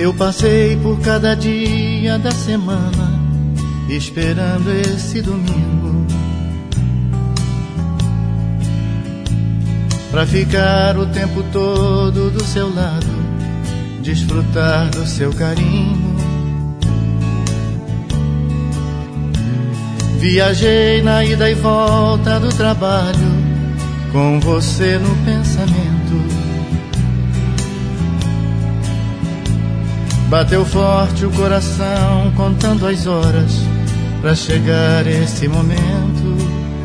Eu passei por cada dia da semana esperando esse domingo pra ficar o tempo todo do seu lado, desfrutar do seu carinho. Viajei na ida e volta do trabalho, com você no pensamento. Bateu forte o coração, contando as horas pra chegar esse momento.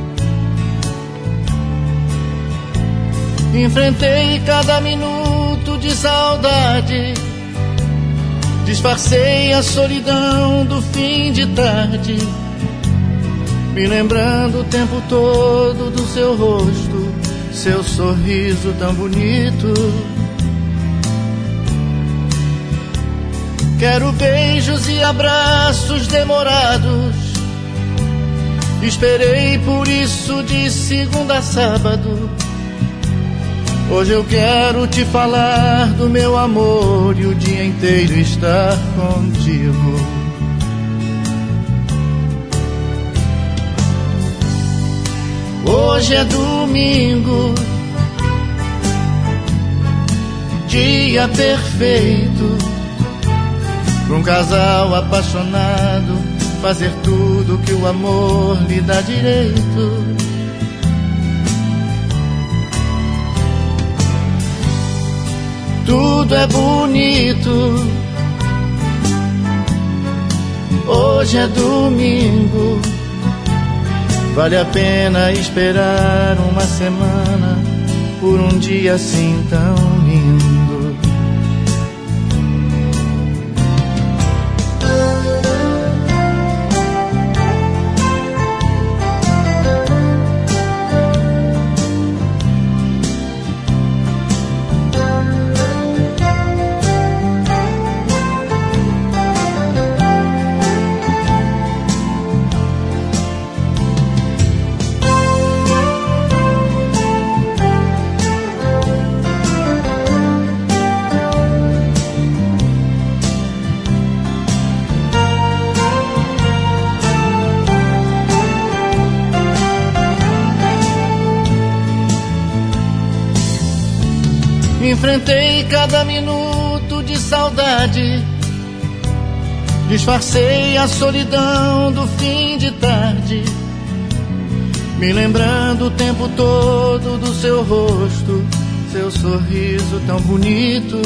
Enfrentei cada minuto de saudade, disfarcei a solidão do fim de tarde, me lembrando o tempo todo do seu rosto, seu sorriso tão bonito. Quero beijos e abraços demorados, esperei por isso de segunda a sábado. Hoje eu quero te falar do meu amor e o dia inteiro estar contigo. Hoje é domingo, dia perfeito para um casal apaixonado fazer tudo que o amor lhe dá direito. Tudo é bonito, hoje é domingo, vale a pena esperar uma semana por um dia assim tão lindo. Enfrentei cada minuto de saudade, disfarcei a solidão do fim de tarde, me lembrando o tempo todo do seu rosto, seu sorriso tão bonito.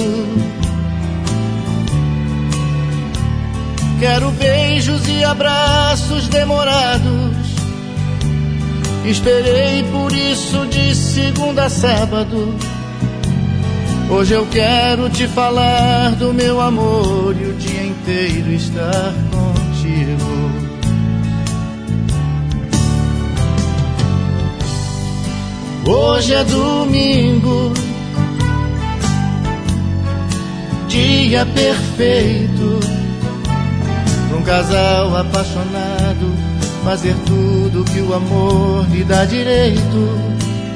Quero beijos e abraços demorados, esperei por isso de segunda a sábado. Hoje eu quero te falar do meu amor e o dia inteiro estar contigo. Hoje é domingo, dia perfeito para um casal apaixonado fazer tudo que o amor lhe dá direito.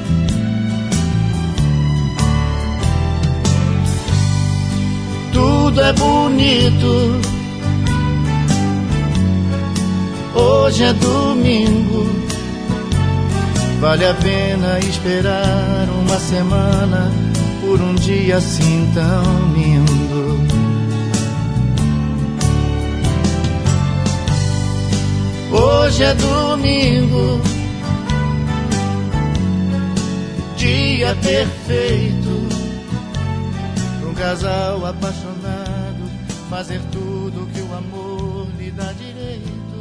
Tudo é bonito, hoje é domingo, vale a pena esperar uma semana por um dia assim tão lindo. Hoje é domingo, dia perfeito para um casal apaixonado fazer tudo que o amor lhe dá direito.